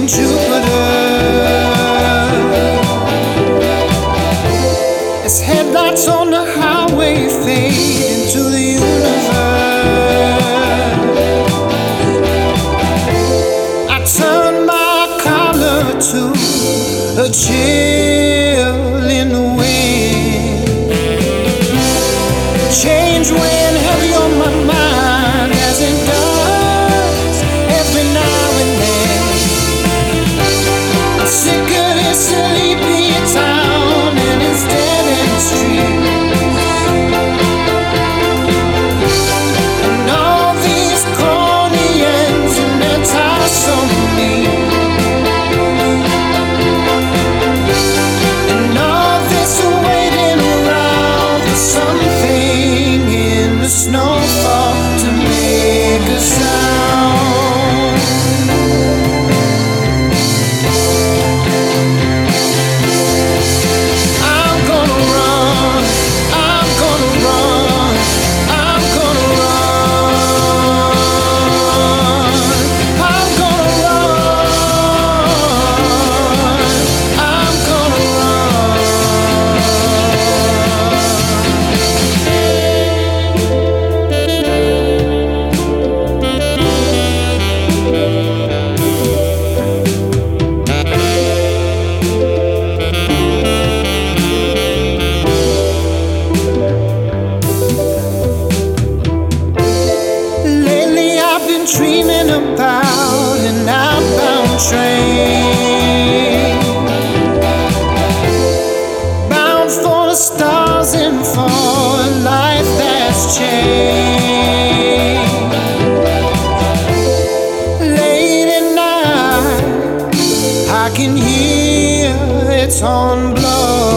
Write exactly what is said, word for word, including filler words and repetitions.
Jupiter. Its headlights on the highway fade into the universe. I turn my collar to a chill in the wind. Change weighing heavy on my mind as it does every now and then. I'm sick of this sleepy town and its dead end streets, and all these corny ends and their tiresome means, and all this waiting around for something in the snowfall to make a sound. I'm gonna run, I'm gonna run, I'm gonna run, I'm gonna run, I'm gonna Lately I've been dreaming about an outbound train, bound for the stars and for a life that's changed. Late at night I can hear its horn blow.